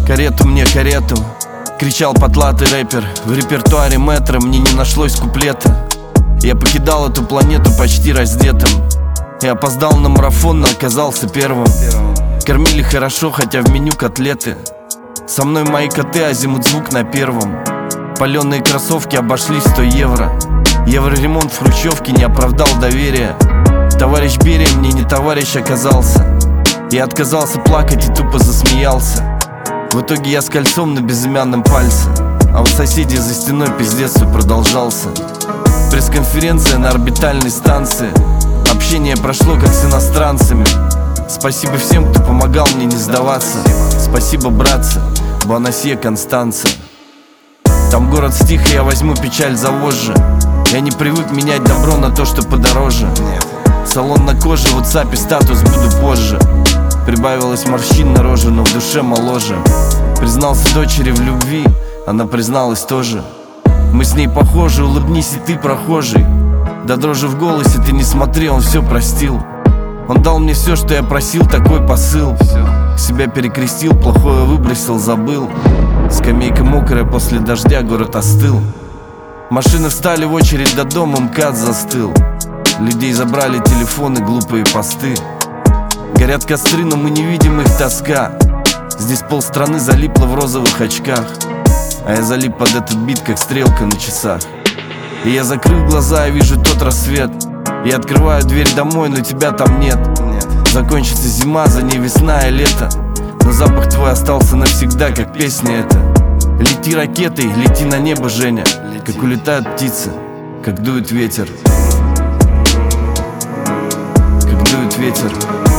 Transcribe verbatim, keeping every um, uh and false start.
Карету мне, карету, кричал потлатый рэпер. В репертуаре метро мне не нашлось куплета. Я покидал эту планету почти раздетым. Я опоздал на марафон, но оказался первым. Кормили хорошо, хотя в меню котлеты. Со мной мои коты, азимут звук на первом. Паленые кроссовки обошлись сто евро. Евроремонт в хрущевке не оправдал доверия. Товарищ Берия мне не товарищ оказался. Я отказался плакать и тупо засмеялся. В итоге я с кольцом на безымянном пальце, а у соседей за стеной пиздец все продолжался. Пресс-конференция на орбитальной станции. Общение прошло как с иностранцами. Спасибо всем, кто помогал мне не сдаваться. Спасибо, братцы, Буанасье, Констанция. Там город стих, и я возьму печаль за вожжи. Я не привык менять добро на то, что подороже. Салон на коже, в WhatsApp статус буду позже. Прибавилось морщин на роже, но в душе моложе. Признался дочери в любви, она призналась тоже. Мы с ней похожи, улыбнись и ты прохожий. До дрожи в голосе ты не смотри, он все простил. Он дал мне все, что я просил, такой посыл. Себя перекрестил, плохое выбросил, забыл. Скамейка мокрая, после дождя город остыл. Машины встали в очередь до дома, МКАД застыл. Людей забрали телефоны, глупые посты. Горят костры, но мы не видим их, тоска. Здесь полстраны залипло в розовых очках, а я залип под этот бит, как стрелка на часах. И я закрыл глаза и вижу тот рассвет. Я открываю дверь домой, но тебя там нет. Закончится зима, за ней весна и лето. Но запах твой остался навсегда, как песня эта. Лети ракетой, лети на небо, Женя. Как улетают птицы, как дует ветер. Как дует ветер.